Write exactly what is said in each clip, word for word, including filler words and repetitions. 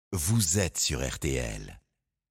vous êtes sur R T L.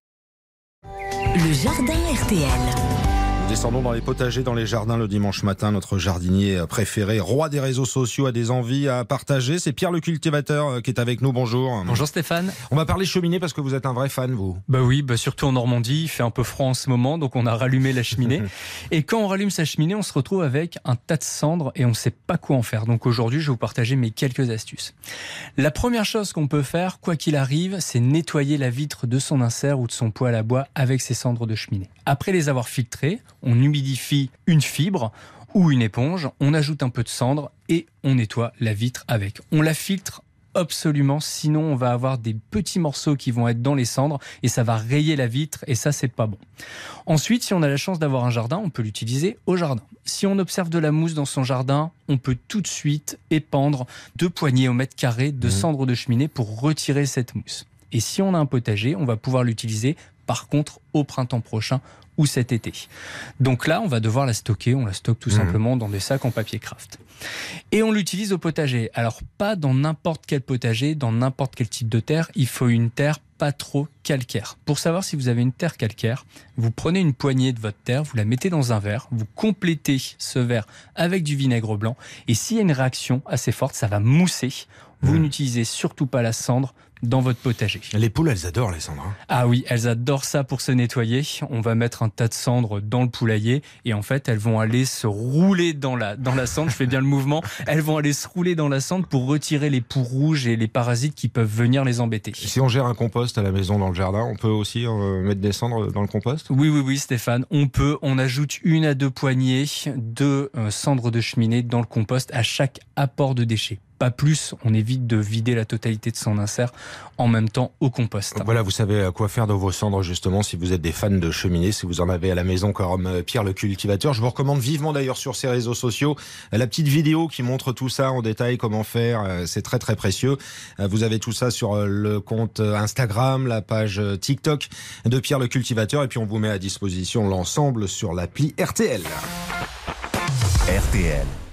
Le jardin R T L. Nous descendons dans les potagers, dans les jardins le dimanche matin. Notre jardinier préféré, roi des réseaux sociaux, a des envies à partager. C'est Pierre le cultivateur qui est avec nous. Bonjour. Bonjour Stéphane. On va parler cheminée parce que vous êtes un vrai fan, vous. Bah oui, bah surtout en Normandie, il fait un peu froid en ce moment, donc on a rallumé la cheminée. Et quand on rallume sa cheminée, on se retrouve avec un tas de cendres et on ne sait pas quoi en faire. Donc aujourd'hui, je vais vous partager mes quelques astuces. La première chose qu'on peut faire, quoi qu'il arrive, c'est nettoyer la vitre de son insert ou de son poêle à bois avec ses cendres de cheminée. Après les avoir filtrées, on humidifie une fibre ou une éponge, on ajoute un peu de cendre et on nettoie la vitre avec. On la filtre absolument, sinon on va avoir des petits morceaux qui vont être dans les cendres et ça va rayer la vitre et ça c'est pas bon. Ensuite, si on a la chance d'avoir un jardin, on peut l'utiliser au jardin. Si on observe de la mousse dans son jardin, on peut tout de suite épandre deux poignées au mètre carré de cendres de cheminée pour retirer cette mousse. Et si on a un potager, on va pouvoir l'utiliser par contre au printemps prochain ou cet été. Donc là, on va devoir la stocker. On la stocke tout mmh. simplement dans des sacs en papier craft. Et on l'utilise au potager. Alors, pas dans n'importe quel potager, dans n'importe quel type de terre. Il faut une terre pas trop calcaire. Pour savoir si vous avez une terre calcaire, vous prenez une poignée de votre terre, vous la mettez dans un verre, vous complétez ce verre avec du vinaigre blanc. Et s'il y a une réaction assez forte, ça va mousser. Vous mmh. n'utilisez surtout pas la cendre dans votre potager. Les poules, elles adorent les cendres. Hein. Ah oui, elles adorent ça pour se nettoyer. On va mettre un tas de cendres dans le poulailler et en fait, elles vont aller se rouler dans la, dans la cendre. Je fais bien le mouvement. Elles vont aller se rouler dans la cendre pour retirer les poux rouges et les parasites qui peuvent venir les embêter. Et si on gère un compost à la maison dans le jardin, on peut aussi euh, mettre des cendres dans le compost ? Oui, oui, oui, Stéphane. On peut. On ajoute une à deux poignées de euh, cendres de cheminée dans le compost à chaque apport de déchets. Pas plus, on évite de vider la totalité de son insert en même temps au compost. Voilà, vous savez quoi faire de vos cendres justement si vous êtes des fans de cheminée, si vous en avez à la maison comme Pierre le cultivateur. Je vous recommande vivement d'ailleurs sur ses réseaux sociaux la petite vidéo qui montre tout ça en détail, comment faire, c'est très très précieux. Vous avez tout ça sur le compte Instagram, la page TikTok de Pierre le cultivateur et puis on vous met à disposition l'ensemble sur l'appli R T L. R T L.